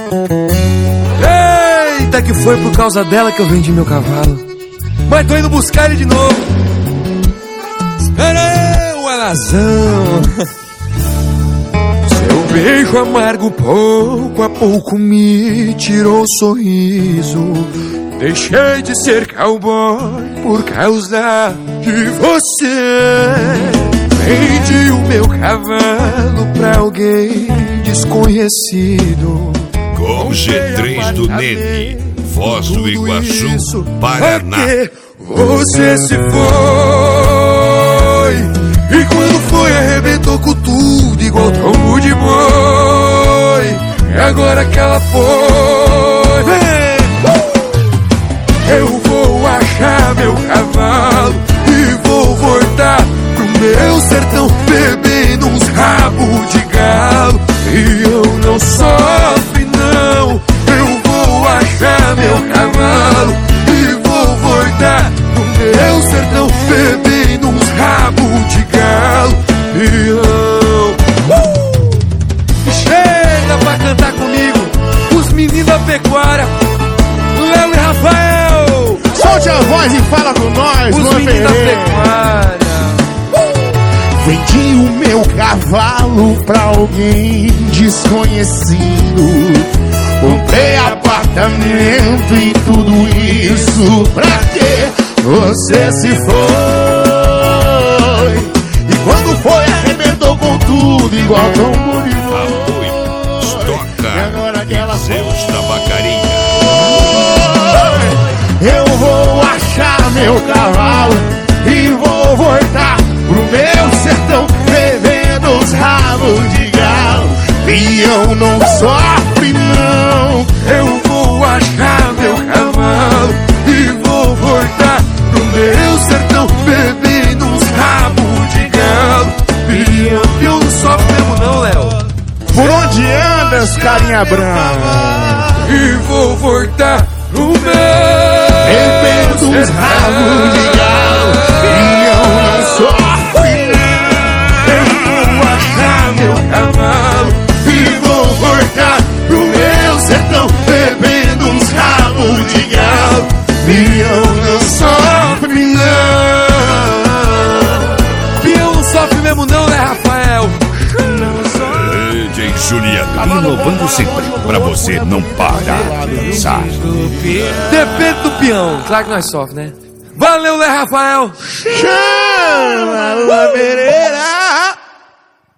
Eita, que foi por causa dela que eu vendi meu cavalo. Mas tô indo buscar ele de novo. Espera eu, alazão. Seu beijo amargo pouco a pouco me tirou o sorriso. Deixei de ser cowboy por causa de você. Vendi o meu cavalo pra alguém desconhecido. Com G3 do Nene, Foz do Iguaçu, Paraná. Você se foi, e quando foi arrebentou com tudo igual tombo de boi. E agora que ela foi, eu vou achar meu cavalo e vou voltar pro meu sertão, bebendo uns rabos de galo. E eu não sofro não, eu vou achar meu cavalo e vou voltar pro meu sertão, bebendo uns rabos de galo. E eu chega pra cantar comigo os meninos da pecuária, Léo e Rafael. Solte a voz e fala com nós, os meninos da pecuária. Vendi o meu cavalo pra alguém desconhecido. Comprei apartamento e tudo isso pra quê? Você se foi, e quando foi arrebentou com tudo igual tombo de boi. Estoca E agora que ela Zeus Tabacaria. Eu vou achar meu cavalo e vou voltar pro meu sertão, bebendo os rabos de galo. E eu não sofre não, Eu vou achar meu cavalo e vou voltar pro meu sertão, bebendo uns rabos de galo. E eu não sofro mesmo não, Léo. por onde andas, carinha branca? E vou voltar pro meu Bebendo uns rabos de galo. E eu não sofre não, Eu vou achar meu cavalo e vou voltar pro meu sertão, bebendo uns rabos de galo. E eu não sofre não. e eu não sofro mesmo não, né, Rafael? DJ Juliano, inovando sempre, pra você não parar de dançar. Depende do peão, claro que nós sofremos, né? Valeu, né, Rafael? Chama, Lua Pereira.